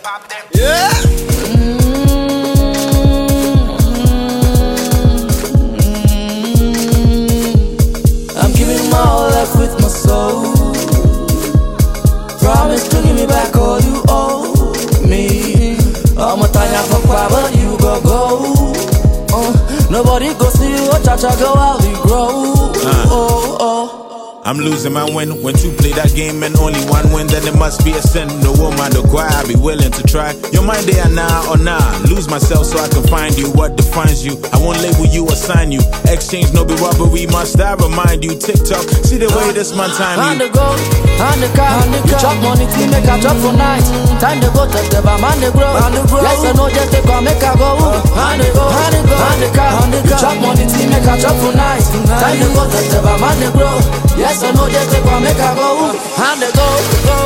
Yeah. I'm giving my all left with my soul. Promise to give me back all you owe me. All my time for power, you go. Nobody go see you, cha-cha go how we grow. I'm losing my win. When two play that game and only one win, then it must be a sin. No woman to cry, I'll be willing to try. Your mind there now or nah. Lose myself so I can find you. What defines you? I won't label you or sign you. Exchange no be robbery, must I remind you? TikTok, see the way this man time you. On the go, on the car, you chop money, team make a chop for night. Time to go to the bar, man the grow. Yes, I know just take one, make a go. On the go, on the car, you chop money, team make a chop for night. Time to go to the bar, man the grow. Yes, I know just take one, make a go. And the go.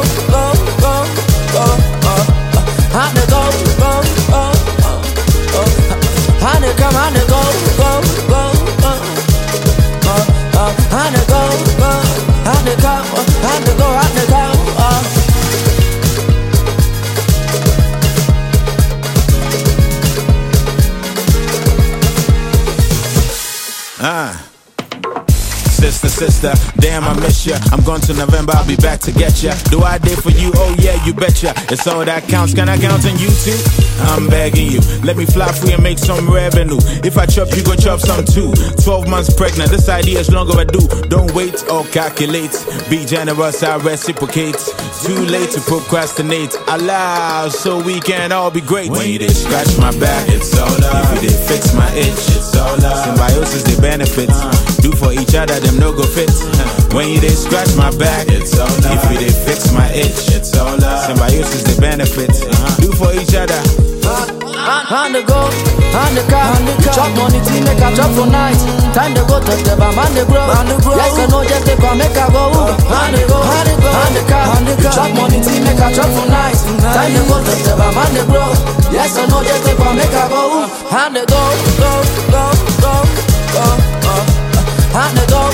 And the go. And the come, and the go. And the go. And the come, and the go, and the go. Sister, damn I miss ya. I'm gone till November, I'll be back to get ya. Do I did for you? Oh yeah, you betcha. It's all that counts, can I count on you too? I'm begging you, let me fly free and make some revenue. If I chop, you go chop some too. 12 months pregnant, this idea is long overdue. Don't wait or calculate. Be generous, I reciprocate. Too late to procrastinate. Allow so we can all be great. When you did scratch my back, it's all love. If you did fix my itch, it's all love. Symbiosis, they benefits. Do for each other, them no go fit. When you did scratch my back, it's all love. If you did fix my itch, it's all love. Symbiosis, they benefits. Do for each other. On the go, on the car, chop money, team make a chop for night. Time to go to the bar, man the grow. Yes, I know just take one, make a go. On the go, on the car, chop money, team make a chop for night. Time to go to the bar, man the grow. Yes, I know just take one, make a go. On the go. On the go.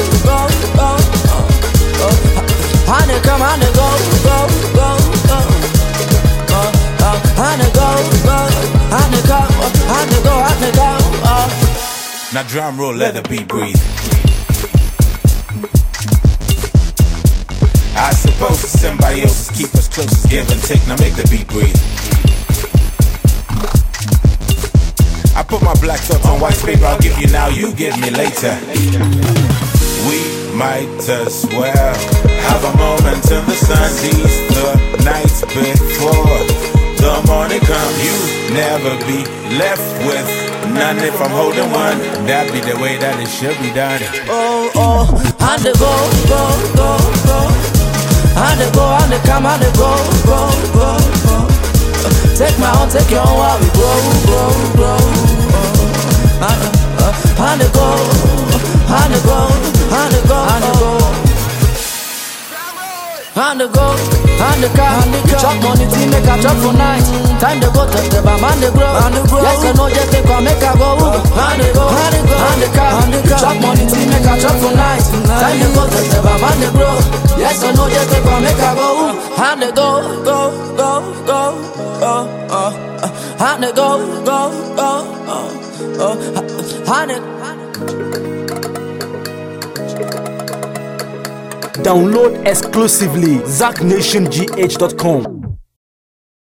On the come, on the go. On the go. On the go. On the go. On the go. Now drum roll, let the beat breathe. I suppose the symbiosis keep us close as give and take. Now make the beat breathe. I put my black thoughts on white paper, I'll give you now, you give me later. We might as well have a moment in the sun. Seize the nights before the morning comes. You never be left with none if I'm holding one. That be the way that it should be done. On the go. On the go, on the come, on the go. Take my own, take your own while we grow. On the go, on the go, on the go, on the go. On the go, on the car, chop money, team make a chop for night. Time to go to the bar, man the grow. Yes, I know just take one, make a go. On the go, on the car, chop money, team make a chop for night. Time to go to the bar, man the grow. Yes, I know just take one, make a go. On the go. On the go. On the Download exclusively ZachNationGH.com.